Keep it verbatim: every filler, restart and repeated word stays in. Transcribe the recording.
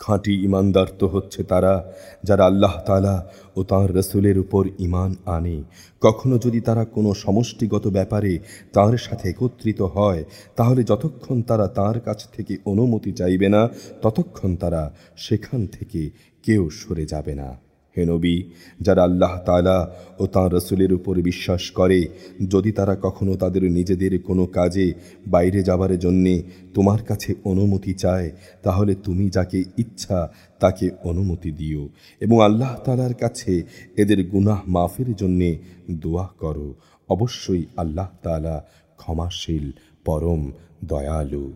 খাঁটি ঈমানদার তো হচ্ছে তারা যারা আল্লাহ তাআলা ও তাঁর রাসূলের উপর ঈমান আনে। কখনো যদি তারা কোনো সমষ্টিগত ব্যাপারে তাঁর সাথে একত্রিত হয়, তাহলে যতক্ষণ তারা তাঁর কাছ থেকে অনুমতি চাইবে না, ততক্ষণ তারা সেখান থেকে কেউ সরে যাবে না। হে নবী, যারা আল্লাহ তাআলা ও তাঁর রাসূলের উপর বিশ্বাস করে, যদি তারা কখনো তাদের নিজেদের কোনো কাজে বাইরে যাবার জন্যে তোমার কাছে অনুমতি চায়, তাহলে তুমি যাকে ইচ্ছা তাকে অনুমতি দিও এবং আল্লাহ তাআলার কাছে এদের গুনাহ মাফের জন্যে দোয়া করো। অবশ্যই আল্লাহ তাআলা ক্ষমাশীল, পরম দয়ালু।